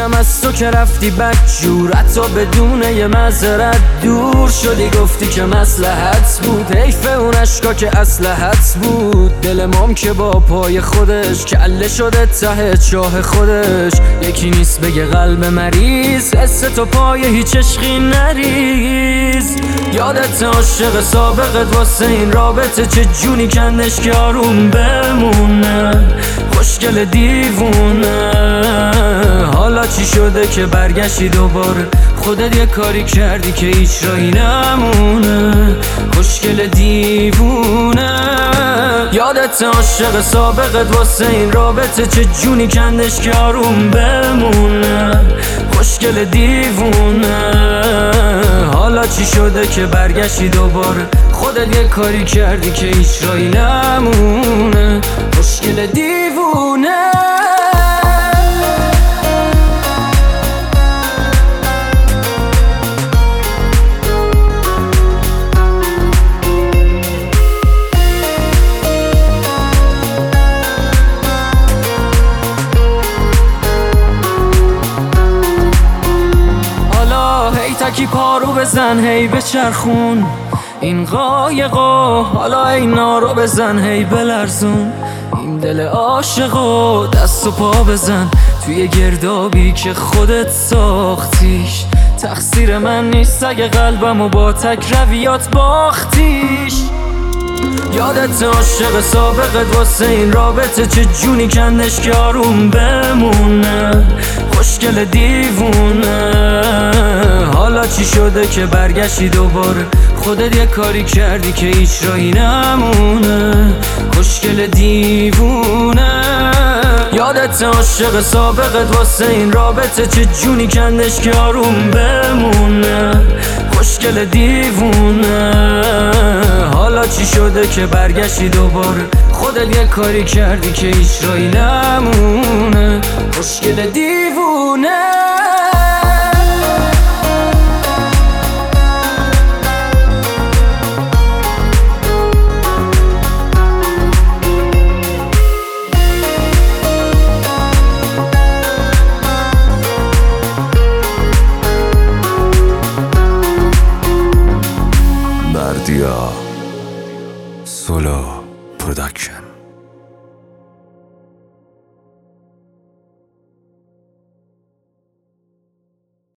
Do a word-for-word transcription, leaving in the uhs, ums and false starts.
دیدم از تو که رفتی بدجور، حتی بدون یه معذرت دور شدی، گفتی که مصلحت بود. حیف اون عشقا که اسلحت بود. دل مام که با پای خودش کله شده ته چاه خودش. یکی نیست بگه قلب مریض حس تو پای هیچ عشقی نریز. یادت عاشق سابقت واسه این رابطه چه جونی کندش که آروم بمونه. خوشگل دیوونه حالا چی شده که برگشتی دوباره؟ خودت یه کاری کردی که هیچ راهی نمونه. خوشگل دیوونه یادت عاشق سابقت واسه این رابطه چه جونی کندش که آروم بمونه. خوشگل دیوونه حالا چی شده که برگشتی دوباره؟ خودت یه کاری کردی که هیچ راهی نمونه. خوشگل دیوونه تکی پارو بزن هی بچرخون این قایقا، حالا اینا رو بزن هی بلرزون این دل عاشقا. دست و پا بزن توی گردابی که خودت ساختیش. تقصیر من نیست اگه قلبمو با تک رویات باختیش. یادت عاشق سابقت واسه این رابطه چه جونی کندش که آروم بمونه. خوشگل دیوونه حالا چی شده که برگشتی دوباره؟ خودت یه کاری کردی که هیچ راهی نمونه. خوشگل دیوونه یادت عاشق سابقت واسه این رابطه چه جونی کندش که آروم بمونه. خوشگل دیوونه حالا چی شده که برگشتی دوباره؟ خودت یه کاری کردی که هیچ راهی نمونه. خوشگل دیوونه Bardia Solo Production.